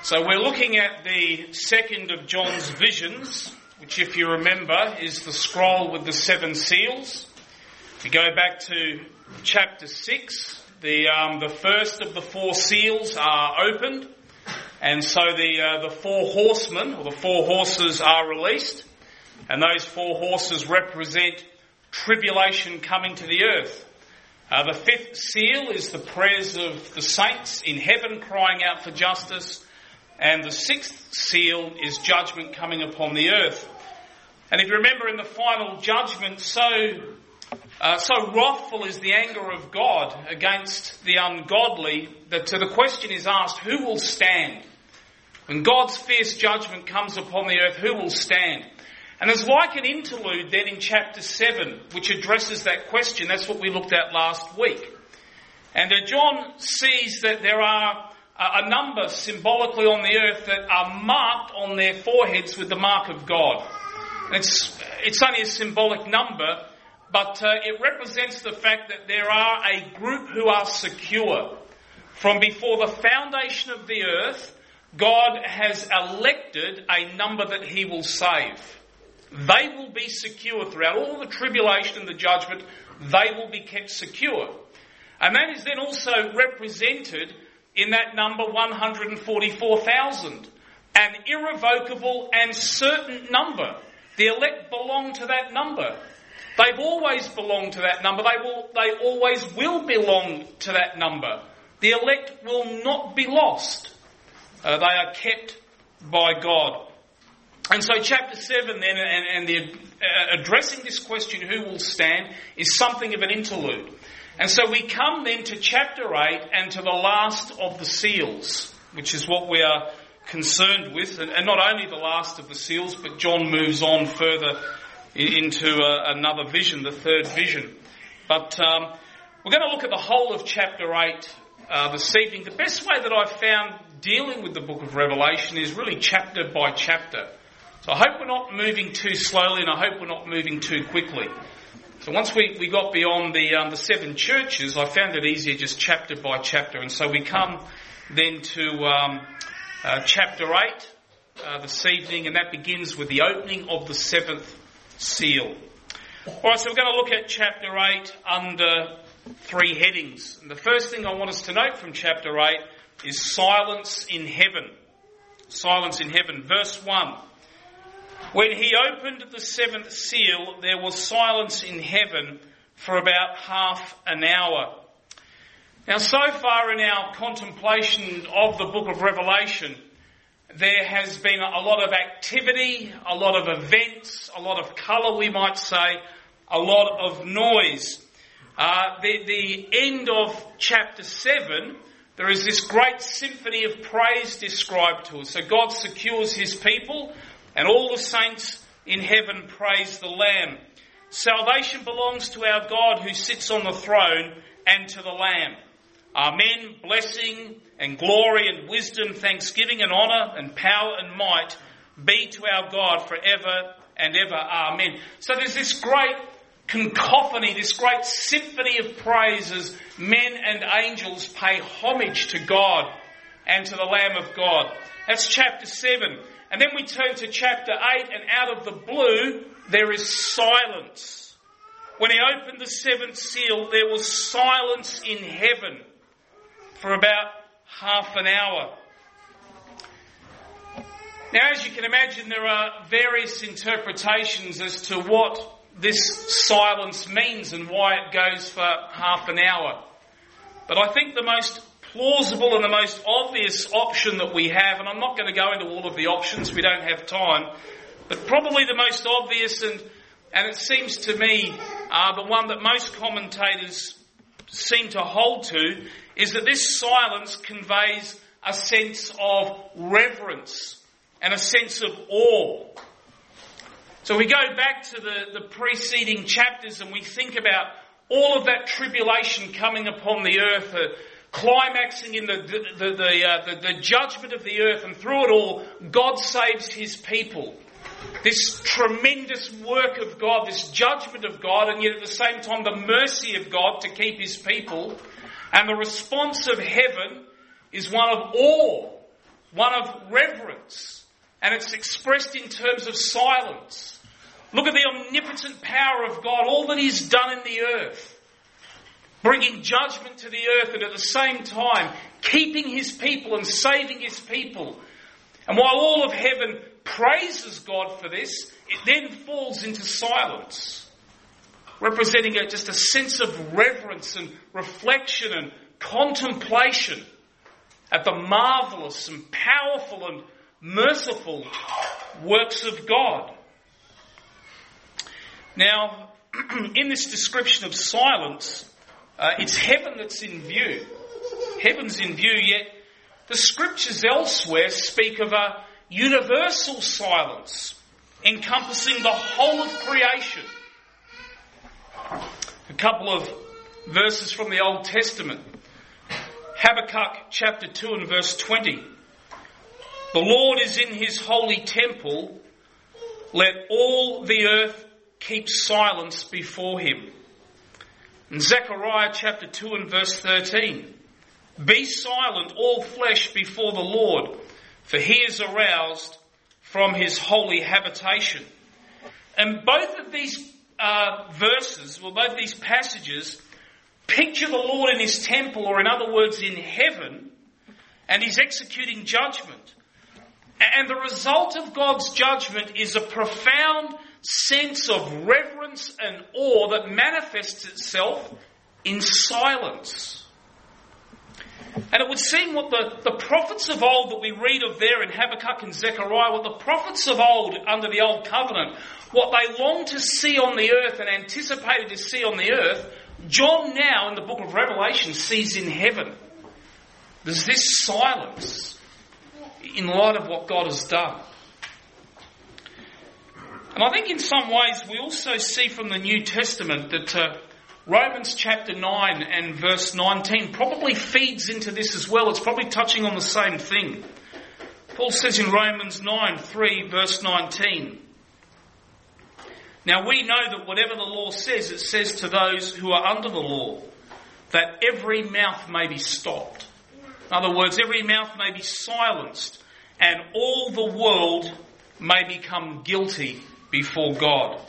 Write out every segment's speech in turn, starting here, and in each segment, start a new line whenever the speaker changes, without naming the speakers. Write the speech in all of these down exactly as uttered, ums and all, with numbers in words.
So we're looking at the second of John's visions, which, if you remember, is the scroll with the seven seals. We go back to chapter six. The um, the first of the four seals are opened, and so the uh, the four horsemen, or the four horses, are released, and those four horses represent tribulation coming to the earth. Uh, the fifth seal is the prayers of the saints in heaven crying out for justice. And the sixth seal is judgment coming upon the earth. And if you remember, in the final judgment, so uh, so wrathful is the anger of God against the ungodly that uh, the question is asked, who will stand? When God's fierce judgment comes upon the earth, who will stand? And there's like an interlude then in chapter seven, which addresses that question. That's what we looked at last week. And uh, John sees that there are a number symbolically on the earth that are marked on their foreheads with the mark of God. It's, it's only a symbolic number, but uh, it represents the fact that there are a group who are secure. From before the foundation of the earth, God has elected a number that he will save. They will be secure throughout all the tribulation and the judgment. They will be kept secure. And that is then also represented in that number one hundred forty-four thousand, an irrevocable and certain number. The elect belong to that number. They've always belonged to that number. They will, they always will belong to that number. The elect will not be lost. Uh, they are kept by God. And so chapter seven then, and, and the, uh, addressing this question, who will stand, is something of an interlude. And so we come then to chapter eight and to the last of the seals, which is what we are concerned with. And, and not only the last of the seals, but John moves on further into uh, another vision, the third vision. But um, we're going to look at the whole of chapter eight uh, this evening. The best way that I've found dealing with the book of Revelation is really chapter by chapter. So I hope we're not moving too slowly, and I hope we're not moving too quickly. So once we, we got beyond the um, the seven churches, I found it easier just chapter by chapter. And so we come then to um, uh, chapter eight uh, this evening, and that begins with the opening of the seventh seal. All right, so we're going to look at chapter eight under three headings. And the first thing I want us to note from chapter eight is silence in heaven. Silence in heaven. Verse one. When he opened the seventh seal, there was silence in heaven for about half an hour. Now, so far in our contemplation of the book of Revelation, there has been a lot of activity, a lot of events, a lot of colour, we might say, a lot of noise. Uh, the, the end of chapter seven, there is this great symphony of praise described to us. So God secures his people, and all the saints in heaven praise the Lamb. Salvation belongs to our God who sits on the throne and to the Lamb. Amen. Blessing and glory and wisdom, thanksgiving and honour and power and might be to our God forever and ever. Amen. So there's this great cacophony, this great symphony of praise as men and angels pay homage to God and to the Lamb of God. That's chapter seven. And then we turn to chapter eight, and out of the blue, there is silence. When he opened the seventh seal, there was silence in heaven for about half an hour. Now, as you can imagine, there are various interpretations as to what this silence means and why it goes for half an hour. But I think the most plausible and the most obvious option that we have, and I'm not going to go into all of the options, we don't have time, but probably the most obvious and and it seems to me uh, the one that most commentators seem to hold to is that this silence conveys a sense of reverence and a sense of awe. So we go back to the, the preceding chapters and we think about all of that tribulation coming upon the earth, uh, climaxing in the the the, the, uh, the the judgment of the earth, and through it all, God saves his people. This tremendous work of God, this judgment of God, and yet at the same time the mercy of God to keep his people. And the response of heaven is one of awe, one of reverence, and it's expressed in terms of silence. Look at the omnipotent power of God, all that He's done in the earth, bringing judgment to the earth and at the same time keeping His people and saving His people. And while all of heaven praises God for this, it then falls into silence, representing a, just a sense of reverence and reflection and contemplation at the marvellous and powerful and merciful works of God. Now, in this description of silence, uh, it's heaven that's in view. Heaven's in view, yet the scriptures elsewhere speak of a universal silence encompassing the whole of creation. A couple of verses from the Old Testament. Habakkuk chapter two and verse twenty. The Lord is in His holy temple. Let all the earth keep silence before Him. And Zechariah chapter two and verse thirteen. Be silent, all flesh, before the Lord, for He is aroused from His holy habitation. And both of these uh, verses, well, both these passages, picture the Lord in His temple, or in other words, in heaven, and He's executing judgment. And the result of God's judgment is a profound sense of reverence and awe that manifests itself in silence. And it would seem what the, the prophets of old that we read of there in Habakkuk and Zechariah, what the prophets of old under the Old Covenant, what they longed to see on the earth and anticipated to see on the earth, John now in the book of Revelation sees in heaven. There's this silence in light of what God has done. And I think in some ways we also see from the New Testament that uh, Romans chapter nine and verse nineteen probably feeds into this as well. It's probably touching on the same thing. Paul says in Romans nine, three, verse nineteen, now we know that whatever the law says, it says to those who are under the law, that every mouth may be stopped. In other words, every mouth may be silenced, and all the world may become guilty before God.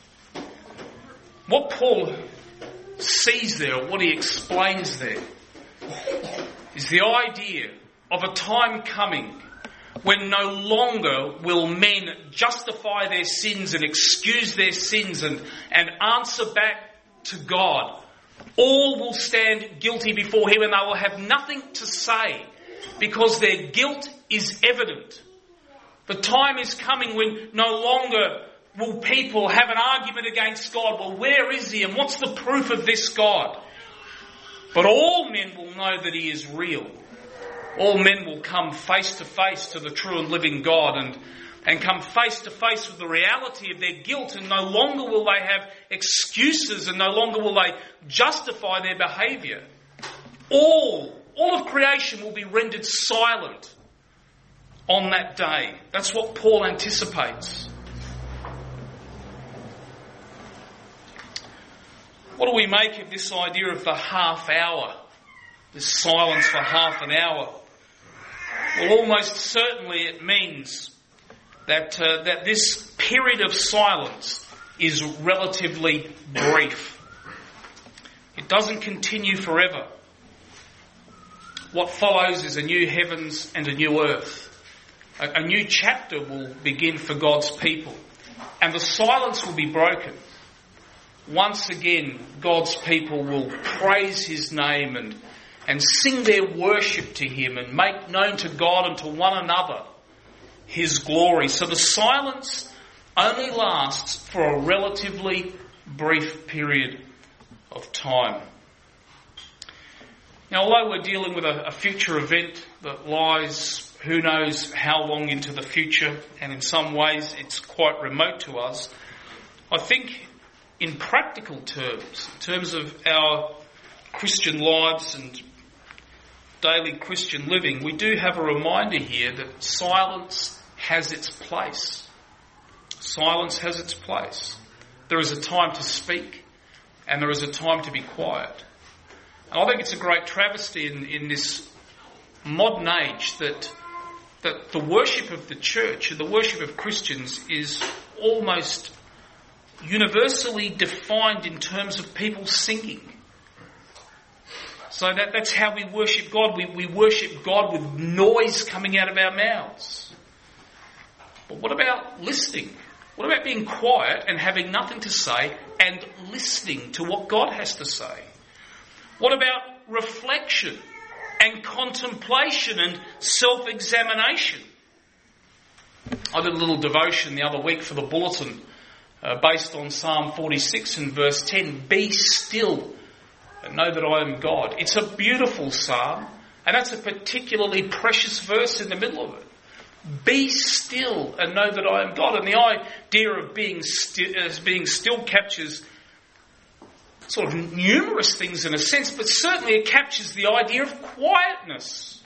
What Paul sees there, what he explains there, is the idea of a time coming when no longer will men justify their sins and excuse their sins and, and answer back to God. All will stand guilty before Him, and they will have nothing to say because their guilt is evident. The time is coming when no longer will people have an argument against God. Well, where is He and what's the proof of this God? But all men will know that He is real. All men will come face to face to the true and living God and, and come face to face with the reality of their guilt, and no longer will they have excuses and no longer will they justify their behaviour. All, all of creation will be rendered silent on that day. That's what Paul anticipates. What do we make of this idea of the half hour? This silence for half an hour? Well, almost certainly it means that uh, that this period of silence is relatively brief. It doesn't continue forever. What follows is a new heavens and a new earth. A, a new chapter will begin for God's people, and the silence will be broken. Once again, God's people will praise His name and, and sing their worship to Him and make known to God and to one another His glory. So the silence only lasts for a relatively brief period of time. Now, although we're dealing with a, a future event that lies who knows how long into the future, and in some ways it's quite remote to us, I think in practical terms, in terms of our Christian lives and daily Christian living, we do have a reminder here that silence has its place. Silence has its place. There is a time to speak and there is a time to be quiet. And I think it's a great travesty in, in this modern age that that the worship of the church and the worship of Christians is almost universally defined in terms of people singing. So that, that's how we worship God. We, we worship God with noise coming out of our mouths. But what about listening? What about being quiet and having nothing to say and listening to what God has to say? What about reflection and contemplation and self-examination? I did a little devotion the other week for the bulletin uh, based on Psalm forty-six and verse ten. Be still and know that I am God. It's a beautiful psalm, and that's a particularly precious verse in the middle of it. Be still and know that I am God. And the idea of being still, as being still captures sort of numerous things in a sense, but certainly it captures the idea of quietness.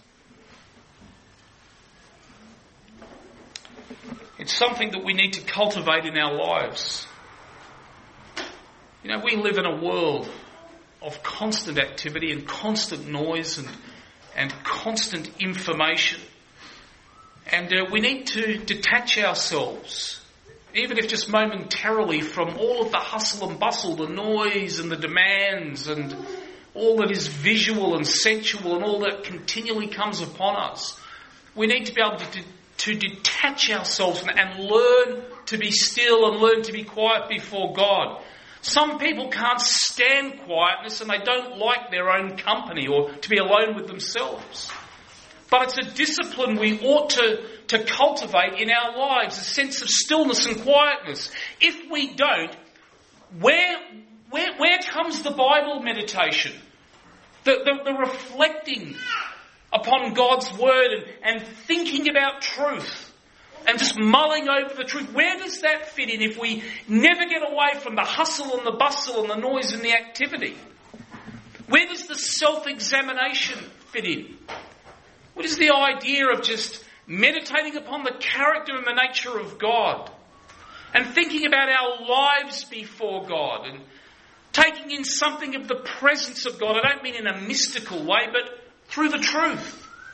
It's something that we need to cultivate in our lives. You know, we live in a world of constant activity and constant noise and, and constant information. And uh, we need to detach ourselves, even if just momentarily, from all of the hustle and bustle, the noise and the demands and all that is visual and sensual and all that continually comes upon us. We need to be able to, to detach ourselves and, and learn to be still and learn to be quiet before God. Some people can't stand quietness and they don't like their own company or to be alone with themselves. But it's a discipline we ought to, to cultivate in our lives, a sense of stillness and quietness. If we don't, where, where, where comes the Bible meditation? The, the, the reflecting upon God's word and, and thinking about truth and just mulling over the truth. Where does that fit in if we never get away from the hustle and the bustle and the noise and the activity? Where does the self-examination fit in? What is the idea of just meditating upon the character and the nature of God and thinking about our lives before God and taking in something of the presence of God? I don't mean in a mystical way, but through the truth.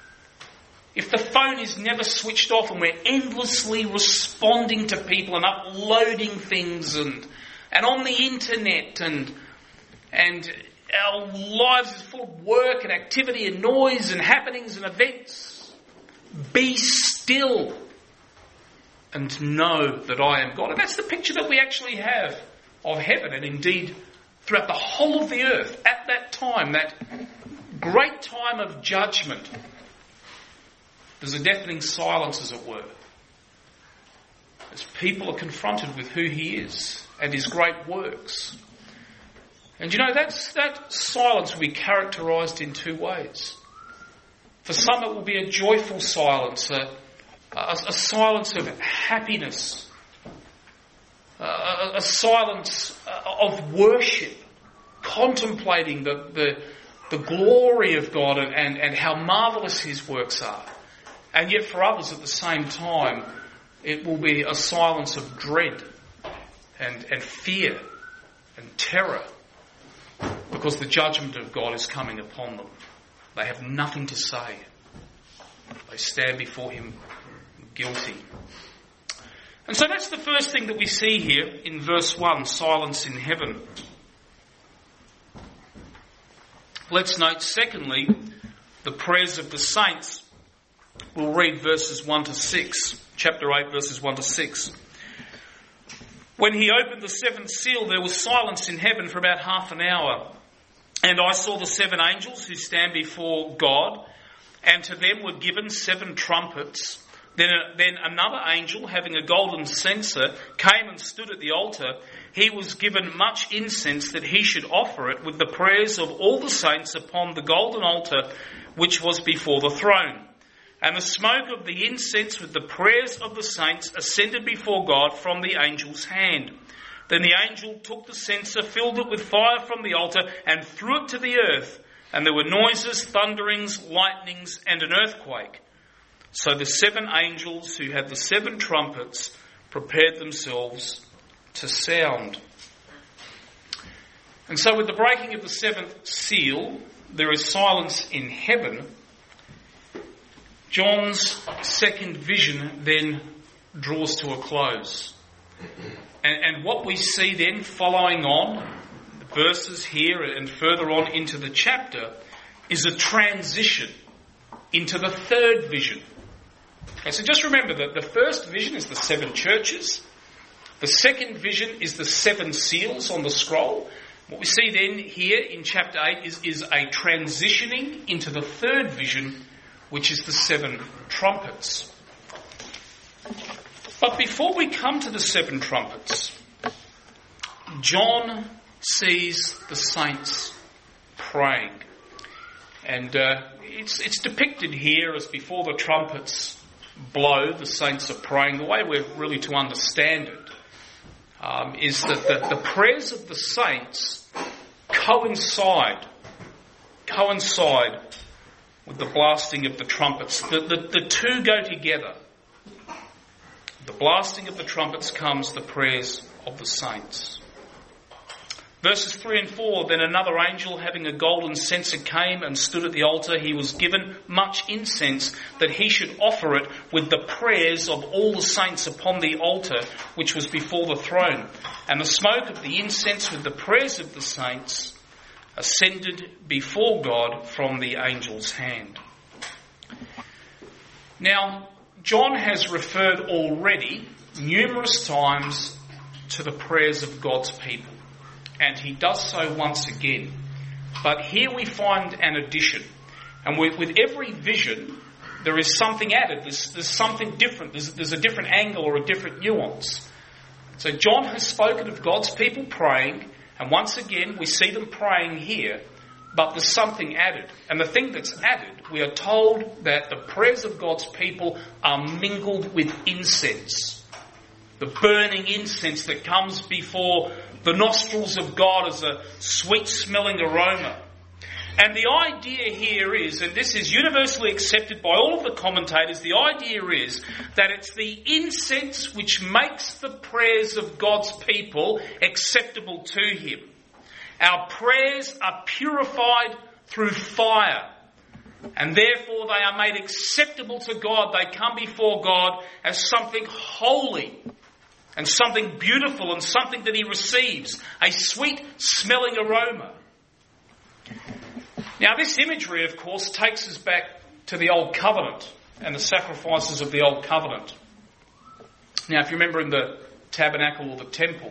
If the phone is never switched off and we're endlessly responding to people and uploading things and and on the internet and and our lives is full of work and activity and noise and happenings and events, be still and know that I am God. And that's the picture that we actually have of heaven, and indeed throughout the whole of the earth at that time, that great time of judgment. There's a deafening silence, as it were, as people are confronted with who he is and his great works. And you know, that's, that silence will be characterised in two ways. For some it will be a joyful silence, a, a, a silence of happiness, a, a silence of worship, contemplating the, the, the glory of God and, and, and how marvellous his works are. And yet for others at the same time, it will be a silence of dread and, and fear and terror, because the judgment of God is coming upon them. They have nothing to say. They stand before him guilty. And so that's the first thing that we see here in verse one, silence in heaven. Let's note, secondly, the prayers of the saints. We'll read verses one to six, chapter eight, verses one to six. When he opened the seventh seal, there was silence in heaven for about half an hour. And I saw the seven angels who stand before God, and to them were given seven trumpets. Then, then another angel, having a golden censer, came and stood at the altar. He was given much incense that he should offer it with the prayers of all the saints upon the golden altar which was before the throne. And the smoke of the incense with the prayers of the saints ascended before God from the angel's hand. Then the angel took the censer, filled it with fire from the altar, and threw it to the earth. And there were noises, thunderings, lightnings, and an earthquake. So the seven angels who had the seven trumpets prepared themselves to sound. And so with the breaking of the seventh seal, there is silence in heaven. John's second vision then draws to a close. And, and what we see then following on, the verses here and further on into the chapter, is a transition into the third vision. Okay, so just remember that the first vision is the seven churches. The second vision is the seven seals on the scroll. What we see then here in chapter eight is, is a transitioning into the third vision, which is the seven trumpets. But before we come to the seven trumpets, John sees the saints praying. And uh, it's, it's depicted here as before the trumpets blow, the saints are praying. The way we're really to understand it um, is that the, the prayers of the saints coincide, coincide with the blasting of the trumpets. The, the, the two go together. The blasting of the trumpets comes the prayers of the saints. Verses three and four, then another angel having a golden censer came and stood at the altar. He was given much incense that he should offer it with the prayers of all the saints upon the altar which was before the throne. And the smoke of the incense with the prayers of the saints ascended before God from the angel's hand. Now, John has referred already numerous times to the prayers of God's people. And he does so once again. But here we find an addition. And with, with every vision, there is something added. There's, there's something different. There's, there's a different angle or a different nuance. So John has spoken of God's people praying. And once again, we see them praying here. But there's something added. And the thing that's added, we are told that the prayers of God's people are mingled with incense. The burning incense that comes before the nostrils of God as a sweet-smelling aroma. And the idea here is, and this is universally accepted by all of the commentators, the idea is that it's the incense which makes the prayers of God's people acceptable to Him. Our prayers are purified through fire, and therefore they are made acceptable to God. They come before God as something holy, and something beautiful, and something that He receives, a sweet-smelling aroma. Now, this imagery, of course, takes us back to the Old Covenant and the sacrifices of the Old Covenant. Now, if you remember in the tabernacle or the temple,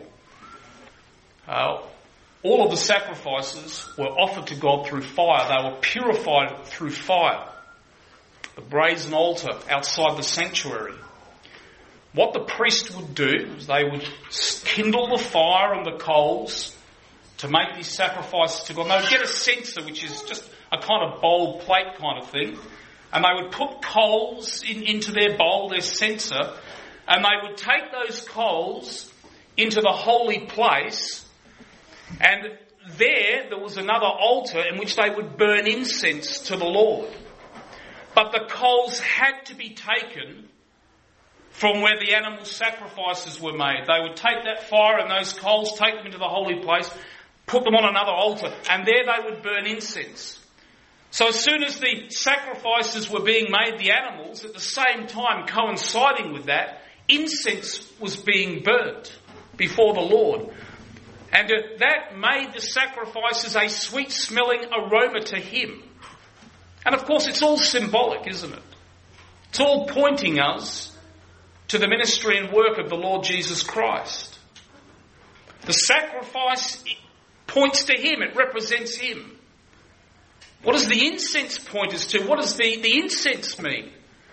uh, all of the sacrifices were offered to God through fire. They were purified through fire. The brazen altar outside the sanctuary. What the priest would do is they would kindle the fire and the coals to make these sacrifices to God. And they would get a censer, which is just a kind of bowl plate kind of thing. And they would put coals in, into their bowl, their censer, and they would take those coals into the holy place. And there, there was another altar in which they would burn incense to the Lord. But the coals had to be taken from where the animal sacrifices were made. They would take that fire and those coals, take them into the holy place, put them on another altar, and there they would burn incense. So as soon as the sacrifices were being made, the animals, at the same time coinciding with that, incense was being burnt before the Lord. And uh, that made the sacrifices a sweet-smelling aroma to Him. And of course it's all symbolic, isn't it? It's all pointing us to the ministry and work of the Lord Jesus Christ. The sacrifice points to Him. It represents Him. What does the incense point us to? What does the, the incense mean?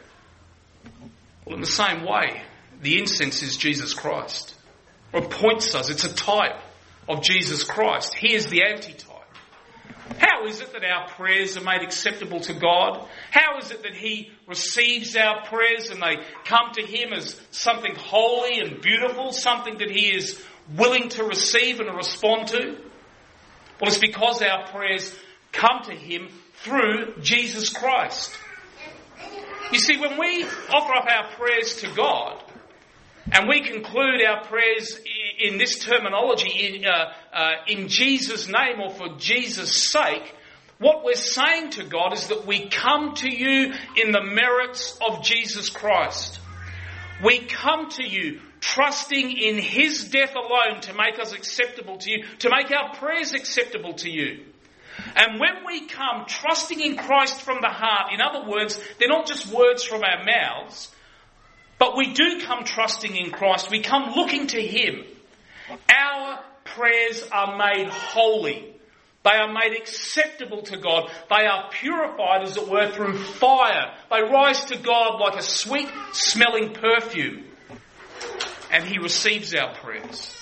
Well, in the same way, the incense is Jesus Christ. It points us. It's a type of Jesus Christ. He is the antitype. How is it that our prayers are made acceptable to God? How is it that He receives our prayers and they come to Him as something holy and beautiful, something that He is willing to receive and respond to? Well, it's because our prayers come to Him through Jesus Christ. You see, when we offer up our prayers to God, and we conclude our prayers in this terminology, in, uh, uh, in Jesus' name or for Jesus' sake, What we're saying to God is that we come to you in the merits of Jesus Christ. We come to you trusting in his death alone to make us acceptable to you, to make our prayers acceptable to you. And when we come trusting in Christ from the heart, in other words, they're not just words from our mouths, but we do come trusting in Christ. We come looking to him. Our prayers are made holy. They are made acceptable to God. They are purified, as it were, through fire. They rise to God like a sweet smelling perfume. And he receives our prayers.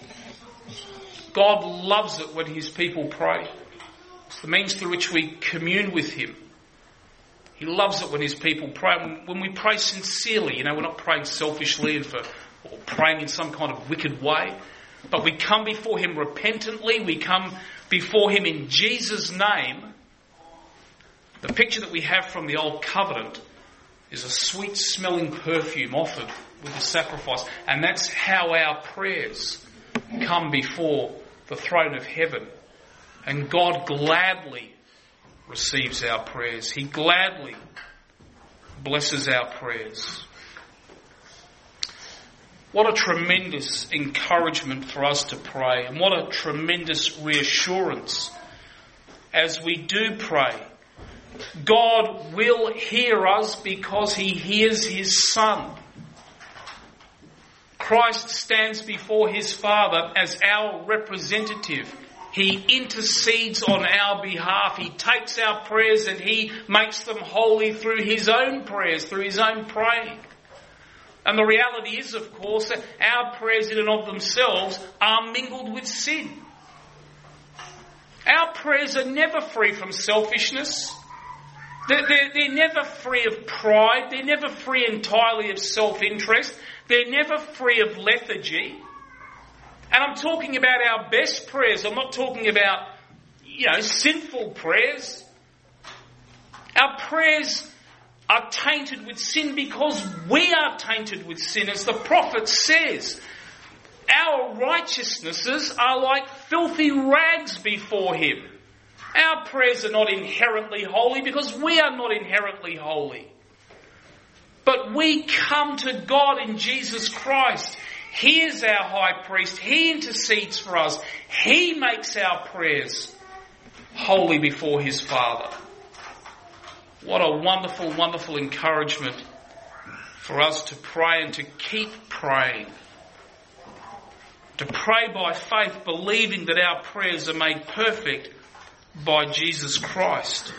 God loves it when his people pray. It's the means through which we commune with him. He loves it when his people pray. When we pray sincerely, you know, we're not praying selfishly and for, or praying in some kind of wicked way. But we come before him repentantly. We come before him in Jesus' name. The picture that we have from the Old Covenant is a sweet smelling perfume offered with the sacrifice. And that's how our prayers come before the throne of heaven. And God gladly receives our prayers. He gladly blesses our prayers. What a tremendous encouragement for us to pray, and what a tremendous reassurance as we do pray. God will hear us because he hears his Son. Christ stands before his Father as our representative. He intercedes on our behalf. He takes our prayers and he makes them holy through his own prayers, through his own praying. And the reality is, of course, that our prayers in and of themselves are mingled with sin. Our prayers are never free from selfishness. They're, they're, they're never free of pride. They're never free entirely of self-interest. They're never free of lethargy. And I'm talking about our best prayers. I'm not talking about, you know, sinful prayers. Our prayers are tainted with sin because we are tainted with sin, as the prophet says. Our righteousnesses are like filthy rags before him. Our prayers are not inherently holy because we are not inherently holy. But we come to God in Jesus Christ. He is our high priest. He intercedes for us. He makes our prayers holy before his Father. What a wonderful, wonderful encouragement for us to pray and to keep praying. To pray by faith, believing that our prayers are made perfect by Jesus Christ.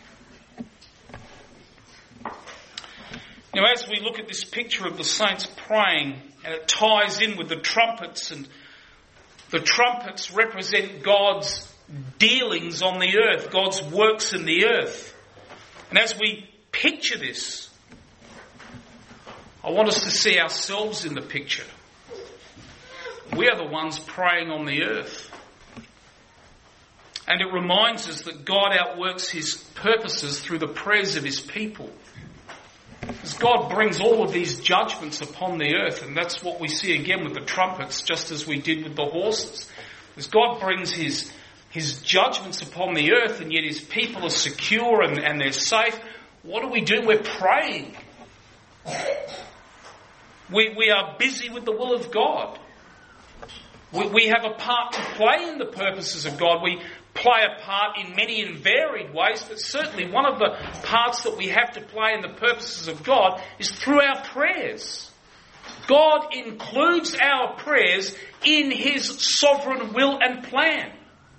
Now, as we look at this picture of the saints praying, and it ties in with the trumpets, and the trumpets represent God's dealings on the earth, God's works in the earth. And as we picture this, I want us to see ourselves in the picture. We are the ones praying on the earth. And it reminds us that God outworks his purposes through the prayers of his people. As God brings all of these judgments upon the earth, and that's what we see again with the trumpets, just as we did with the horses. As God brings his His judgments upon the earth, and yet his people are secure and, and they're safe. What do we do? We're praying. We, we are busy with the will of God. We, we have a part to play in the purposes of God. We play a part in many and varied ways, but certainly one of the parts that we have to play in the purposes of God is through our prayers. God includes our prayers in his sovereign will and plan.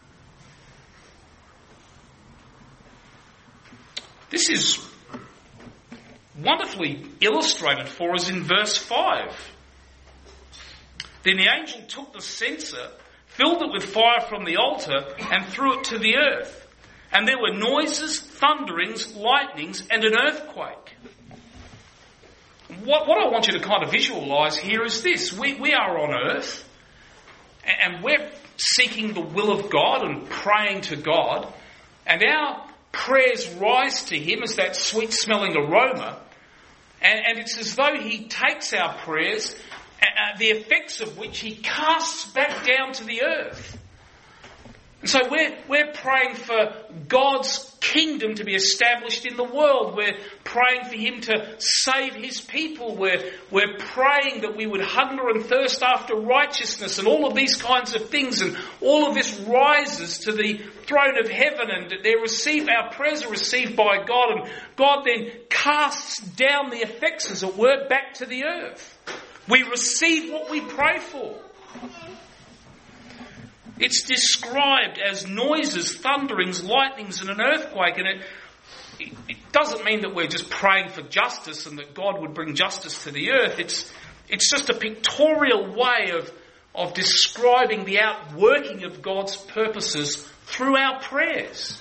This is wonderfully illustrated for us in verse five. Then the angel took the censer, filled it with fire from the altar, and threw it to the earth. And there were noises, thunderings, lightnings, and an earthquake. What, what I want you to kind of visualise here is this. We, we are on earth, and we're seeking the will of God and praying to God, and our prayers rise to him as that sweet smelling aroma, and, and it's as though he takes our prayers, uh, the effects of which he casts back down to the earth. And so we're, we're praying for God's kingdom to be established in the world. We're praying for Him to save His people. We're, we're praying that we would hunger and thirst after righteousness and all of these kinds of things. And all of this rises to the throne of heaven, and they receive, our prayers are received by God, and God then casts down the effects, as it were, back to the earth. We receive what we pray for. It's described as noises, thunderings, lightnings and an earthquake. And it, it, it doesn't mean that we're just praying for justice and that God would bring justice to the earth. It's, it's just a pictorial way of, of describing the outworking of God's purposes through our prayers.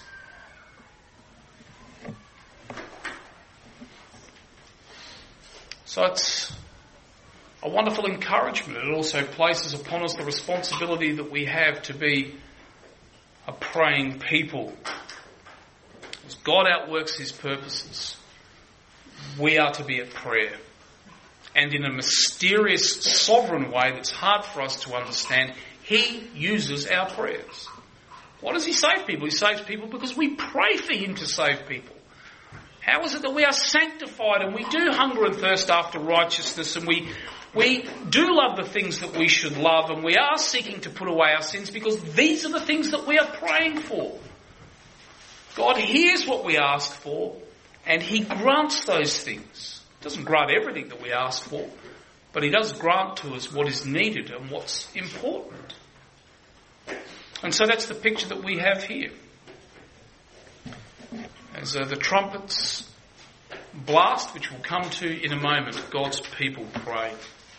So it's a wonderful encouragement. It also places upon us the responsibility that we have to be a praying people. As God outworks His purposes, we are to be at prayer. And in a mysterious, sovereign way that's hard for us to understand, He uses our prayers. Why does He save people? He saves people because we pray for Him to save people. How is it that we are sanctified and we do hunger and thirst after righteousness, and we we do love the things that we should love, and we are seeking to put away our sins because these are the things that we are praying for? God hears what we ask for and He grants those things. He doesn't grant everything that we ask for, but He does grant to us what is needed and what's important. And so that's the picture that we have here. As uh, the trumpets blast, which we'll come to in a moment, God's people pray.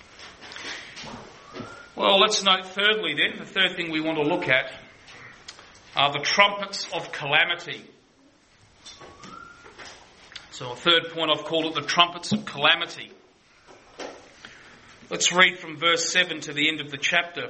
Well, let's note thirdly then, the third thing we want to look at are the trumpets of calamity. So a third point, I've called it the trumpets of calamity. Let's read from verse seven to the end of the chapter.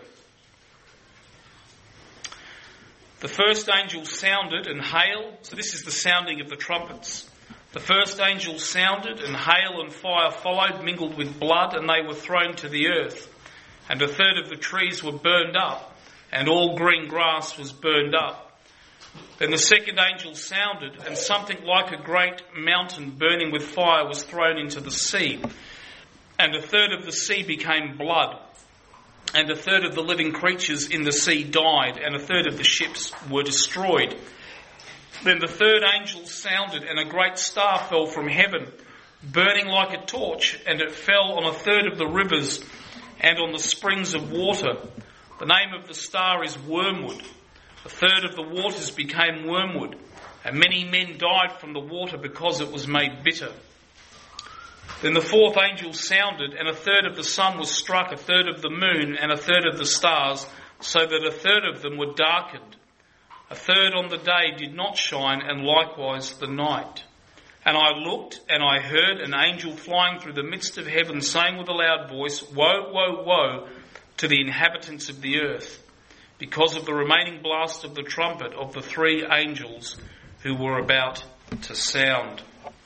The first angel sounded, and hail, so this is the sounding of the trumpets. The first angel sounded, and hail and fire followed, mingled with blood, and they were thrown to the earth. And a third of the trees were burned up, and all green grass was burned up. Then the second angel sounded, and something like a great mountain burning with fire was thrown into the sea. And a third of the sea became blood, and a third of the living creatures in the sea died, and a third of the ships were destroyed. Then the third angel sounded, and a great star fell from heaven, burning like a torch, and it fell on a third of the rivers and on the springs of water. The name of the star is Wormwood. A third of the waters became wormwood, and many men died from the water because it was made bitter. Then the fourth angel sounded, and a third of the sun was struck, a third of the moon, and a third of the stars, so that a third of them were darkened. A third on the day did not shine, and likewise the night. And I looked, and I heard an angel flying through the midst of heaven, saying with a loud voice, Woe, woe, woe to the inhabitants of the earth, because of the remaining blast of the trumpet of the three angels who were about to sound.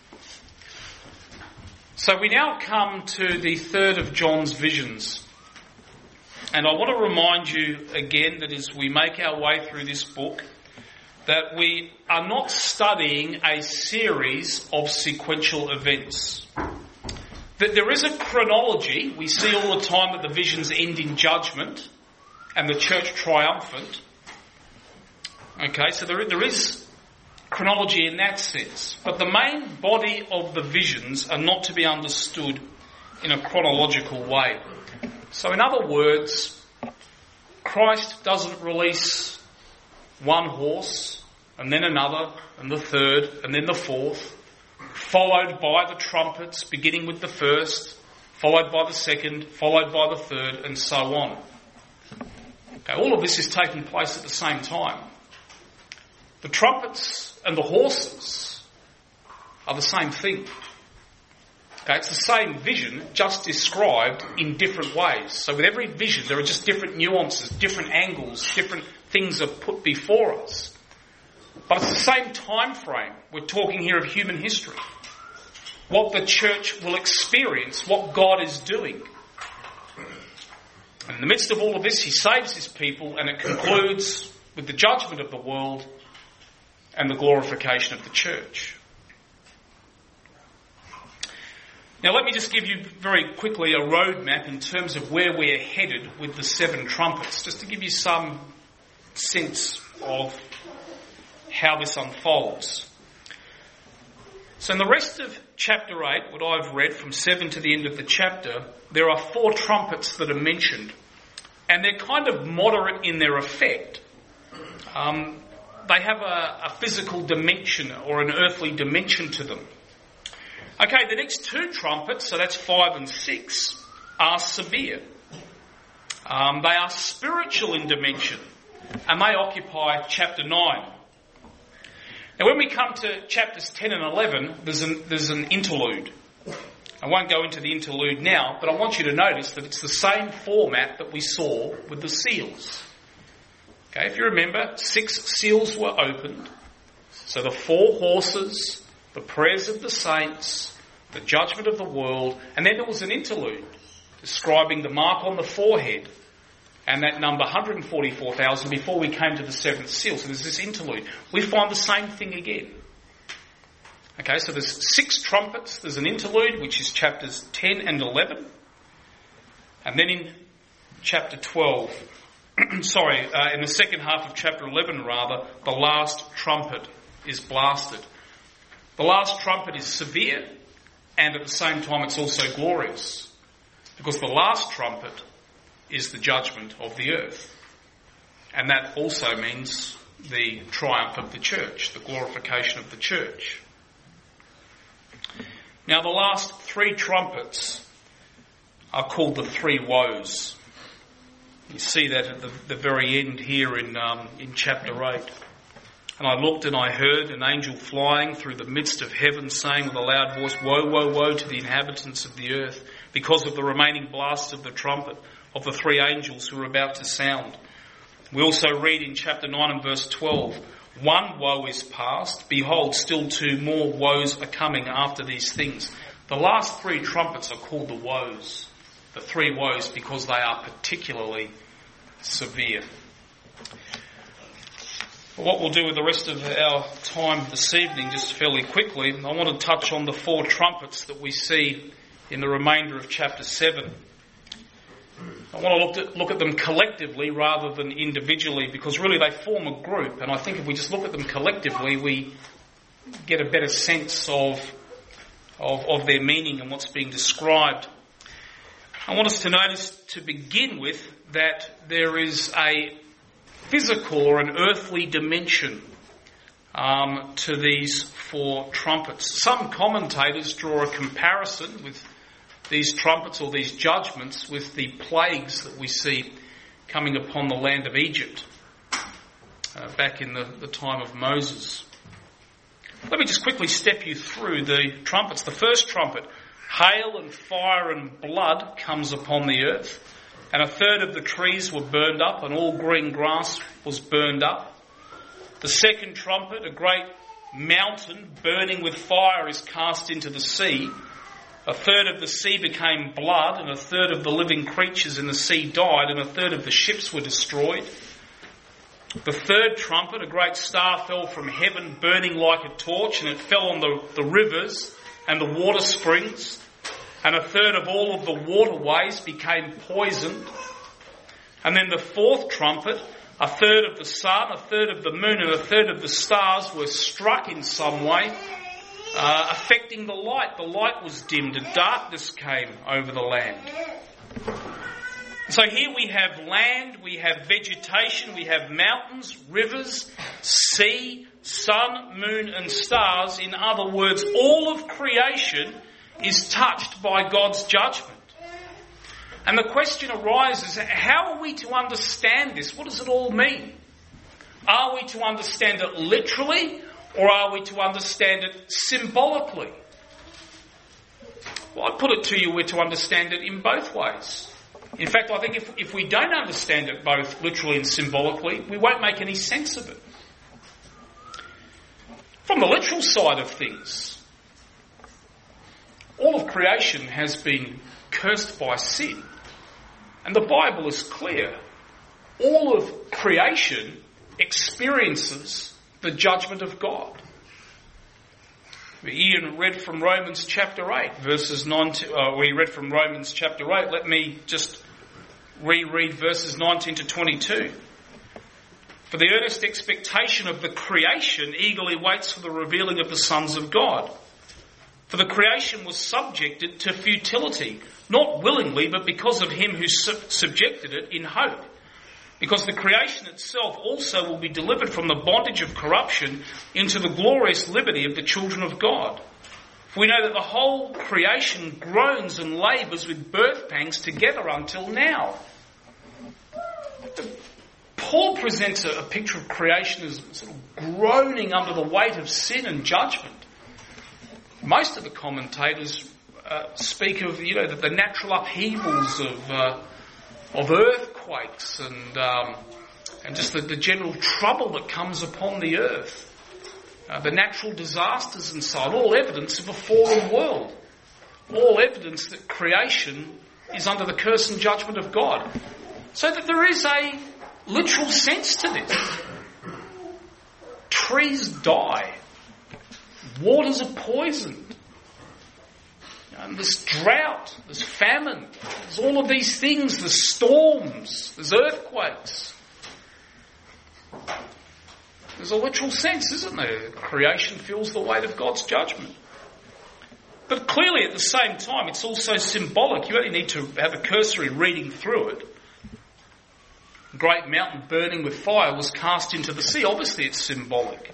So we now come to the third of John's visions. And I want to remind you again that as we make our way through this book, that we are not studying a series of sequential events. That there is a chronology. We see all the time that the visions end in judgment and the church triumphant. Okay, so there, there is chronology in that sense. But the main body of the visions are not to be understood in a chronological way. So in other words, Christ doesn't release one horse and then another and the third and then the fourth, followed by the trumpets, beginning with the first, followed by the second, followed by the third, and so on. Okay, all of this is taking place at the same time. The trumpets and the horses are the same thing. Okay, it's the same vision, just described in different ways. So with every vision, there are just different nuances, different angles, different things are put before us. But it's the same time frame. We're talking here of human history. What the church will experience, what God is doing. And in the midst of all of this, he saves his people, and it concludes with the judgment of the world and the glorification of the church. Now let me just give you very quickly a roadmap in terms of where we're headed with the seven trumpets, just to give you some sense of how this unfolds. So in the rest of chapter eight, what I've read from seven to the end of the chapter, there are four trumpets that are mentioned, and they're kind of moderate in their effect. Um, they have a, a physical dimension or an earthly dimension to them. Okay, the next two trumpets, so that's five and six, are severe. Um, they are spiritual in dimension, and they occupy chapter nine. Now when we come to chapters ten and eleven, there's an, there's an interlude. I won't go into the interlude now, but I want you to notice that it's the same format that we saw with the seals. Okay, if you remember, six seals were opened. So the four horses, the prayers of the saints, the judgment of the world, and then there was an interlude describing the mark on the forehead and that number one hundred forty-four thousand before we came to the seventh seal. So there's this interlude. We find the same thing again. Okay, so there's six trumpets, there's an interlude, which is chapters ten and eleven. And then in chapter twelve, sorry, uh, in the second half of chapter eleven rather, the last trumpet is blasted. The last trumpet is severe, and at the same time it's also glorious, because the last trumpet is the judgment of the earth. And that also means the triumph of the church, the glorification of the church. Now the last three trumpets are called the three woes. You see that at the, the very end here in um, in chapter eight. And I looked and I heard an angel flying through the midst of heaven, saying with a loud voice, "Woe, woe, woe to the inhabitants of the earth, because of the remaining blasts of the trumpet of the three angels who are about to sound." We also read in chapter nine and verse twelve, "One woe is past, behold, still two more woes are coming after these things." The last three trumpets are called the woes, the three woes, because they are particularly severe. What we'll do with the rest of our time this evening, just fairly quickly, I want to touch on the four trumpets that we see in the remainder of chapter seven. I want to look at, look at them collectively rather than individually, because really they form a group, and I think if we just look at them collectively, we get a better sense of, of, of their meaning and what's being described. I want us to notice, to begin with, that there is a physical or an earthly dimension um, to these four trumpets. Some commentators draw a comparison with these trumpets or these judgments with the plagues that we see coming upon the land of Egypt uh, back in the, the time of Moses. Let me just quickly step you through the trumpets. The first trumpet, hail and fire and blood comes upon the earth, and a third of the trees were burned up, and all green grass was burned up. The second trumpet, a great mountain burning with fire is cast into the sea. A third of the sea became blood, and a third of the living creatures in the sea died, and a third of the ships were destroyed. The third trumpet, a great star fell from heaven, burning like a torch, and it fell on the, the rivers and the water springs, and a third of all of the waterways became poisoned. And then the fourth trumpet, a third of the sun, a third of the moon, and a third of the stars were struck in some way, uh, affecting the light. The light was dimmed, and darkness came over the land. So here we have land, we have vegetation, we have mountains, rivers, sea, sun, moon, and stars. In other words, all of creation is touched by God's judgment. And the question arises, how are we to understand this? What does it all mean? Are we to understand it literally, or are we to understand it symbolically? Well, I put it to you, we're to understand it in both ways. In fact, I think if, if we don't understand it both literally and symbolically, we won't make any sense of it. From the literal side of things, all of creation has been cursed by sin. And the Bible is clear. All of creation experiences the judgment of God. Ian read from Romans chapter eight, verses nine to, uh, we read from Romans chapter eight. Let me just reread verses nineteen to twenty-two. For the earnest expectation of the creation eagerly waits for the revealing of the sons of God. For the creation was subjected to futility, not willingly, but because of him who sub- subjected it in hope. Because the creation itself also will be delivered from the bondage of corruption into the glorious liberty of the children of God. For we know that the whole creation groans and labours with birth pangs together until now. Paul presents a, a picture of creation as sort of groaning under the weight of sin and judgment. Most of the commentators uh, speak of, you know, the, the natural upheavals of uh, of earthquakes and um, and just the, the general trouble that comes upon the earth, uh, the natural disasters and so on. All evidence of a fallen world. All evidence that creation is under the curse and judgment of God. So that there is a literal sense to this. Trees die. Waters are poisoned. And there's drought, there's famine, there's all of these things, there's storms, there's earthquakes. There's a literal sense, isn't there? Creation feels the weight of God's judgment. But clearly at the same time, it's also symbolic. You only need to have a cursory reading through it. A great mountain burning with fire was cast into the sea. Obviously it's symbolic.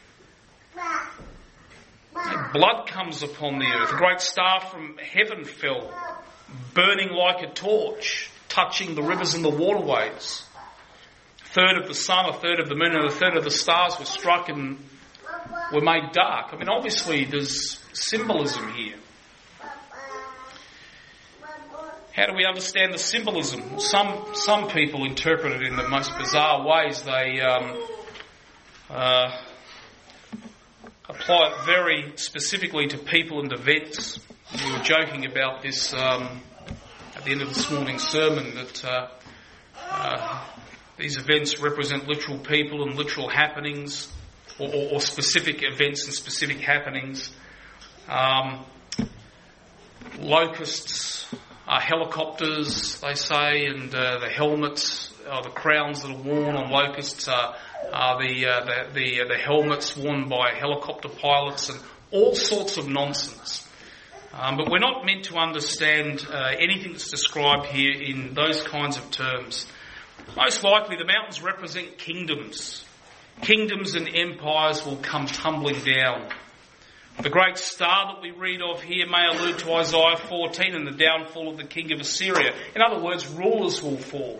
Blood comes upon the earth. A great star from heaven fell, burning like a torch, touching the rivers and the waterways. A third of the sun, a third of the moon, and a third of the stars were struck and were made dark. I mean, obviously there's symbolism here. How do we understand the symbolism? Some some people interpret it in the most bizarre ways. They um, uh, apply it very specifically to people and events. We were joking about this um, at the end of this morning's sermon, that uh, uh, these events represent literal people and literal happenings, or, or, or specific events and specific happenings. Um, locusts are helicopters, they say, and uh, the helmets, uh, the crowns that are worn on locusts are Uh, the, uh, the the uh, the helmets worn by helicopter pilots, and all sorts of nonsense. Um, but we're not meant to understand uh, anything that's described here in those kinds of terms. Most likely the mountains represent kingdoms. Kingdoms and empires will come tumbling down. The great star that we read of here may allude to Isaiah fourteen and the downfall of the king of Assyria. In other words, rulers will fall.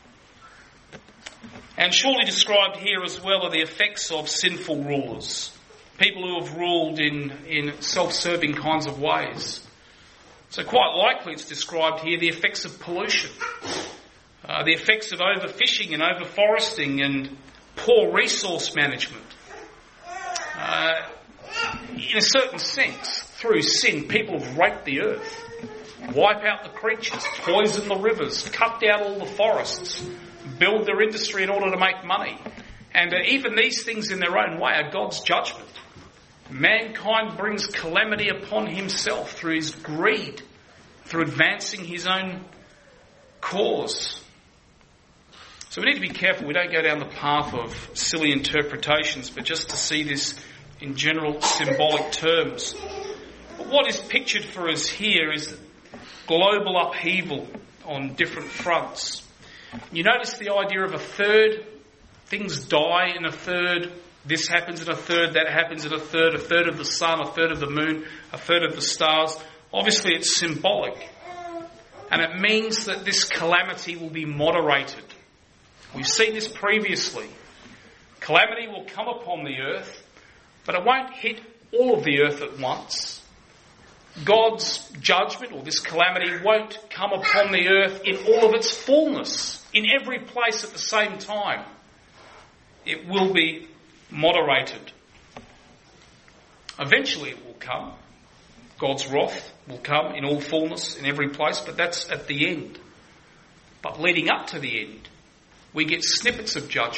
And surely described here as well are the effects of sinful rulers. People who have ruled in, in self-serving kinds of ways. So quite likely it's described here the effects of pollution. Uh, the effects of overfishing and overforesting and poor resource management. Uh, in a certain sense, through sin, people have raped the earth. Wipe out the creatures, poison the rivers, cut down all the forests, build their industry in order to make money. And uh, even these things in their own way are God's judgment. Mankind brings calamity upon himself through his greed, through advancing his own cause. So we need to be careful we don't go down the path of silly interpretations, but just to see this in general symbolic terms. But what is pictured for us here is global upheaval on different fronts. You notice the idea of a third. Things die in a third. This happens in a third. That happens in a third. A third of the sun. A third of the moon. A third of the stars. Obviously it's symbolic. And it means that this calamity will be moderated. We've seen this previously. Calamity will come upon the earth, but it won't hit all of the earth at once. God's judgment, or this calamity, won't come upon the earth in all of its fullness, in every place at the same time. It will be moderated. Eventually it will come. God's wrath will come in all fullness, in every place, but that's at the end. But leading up to the end, we get snippets of judgment.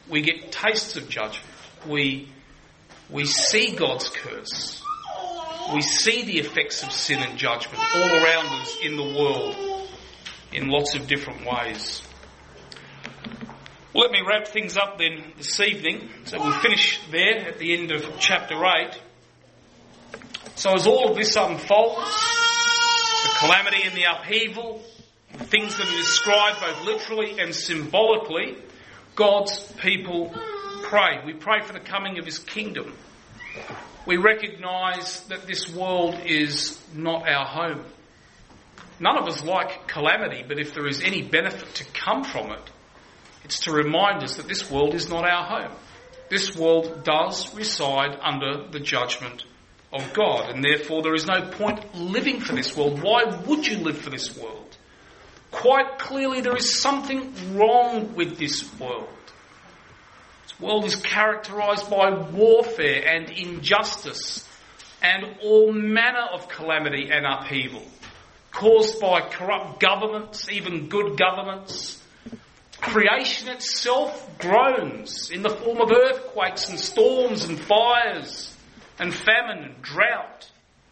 we get tastes of judgment. We, we see God's curse. We see the effects of sin and judgment all around us in the world in lots of different ways. Well, let me wrap things up then this evening. So we'll finish there at the end of chapter eight. So as all of this unfolds, the calamity and the upheaval, the things that are described both literally and symbolically, God's people pray. We pray for the coming of His kingdom. We recognise that this world is not our home. None of us like calamity, but if there is any benefit to come from it, it's to remind us that this world is not our home. This world does reside under the judgment of God, and therefore there is no point living for this world. Why would you live for this world? Quite clearly there is something wrong with this world. This world is characterised by warfare and injustice and all manner of calamity and upheaval, caused by corrupt governments, even good governments. Creation itself groans in the form of earthquakes and storms and fires and famine and drought.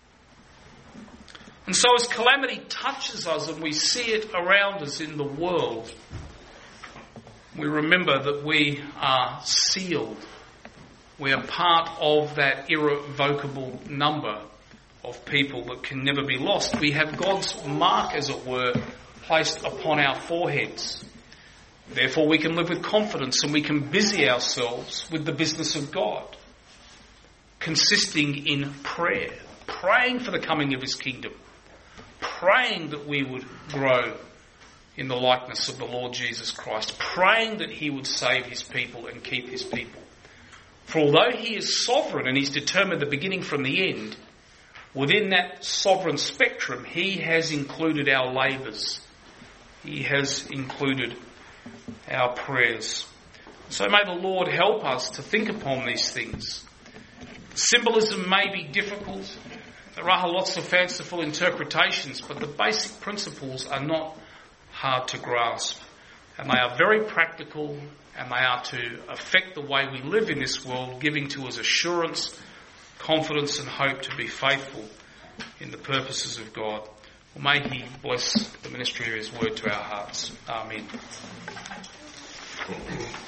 And so as calamity touches us and we see it around us in the world, we remember that we are sealed. We are part of that irrevocable number of people that can never be lost. We have God's mark, as it were, placed upon our foreheads. Therefore we can live with confidence and we can busy ourselves with the business of God, consisting in prayer, praying for the coming of His kingdom, praying that we would grow in the likeness of the Lord Jesus Christ, praying that He would save His people and keep His people. For although He is sovereign and He's determined the beginning from the end, within that sovereign spectrum, He has included our labours. He has included our prayers. So may the Lord help us to think upon these things. Symbolism may be difficult. There are lots of fanciful interpretations, but the basic principles are not hard to grasp. And they are very practical, and they are to affect the way we live in this world, giving to us assurance, confidence and hope to be faithful in the purposes of God. Well, may He bless the ministry of His word to our hearts. Amen.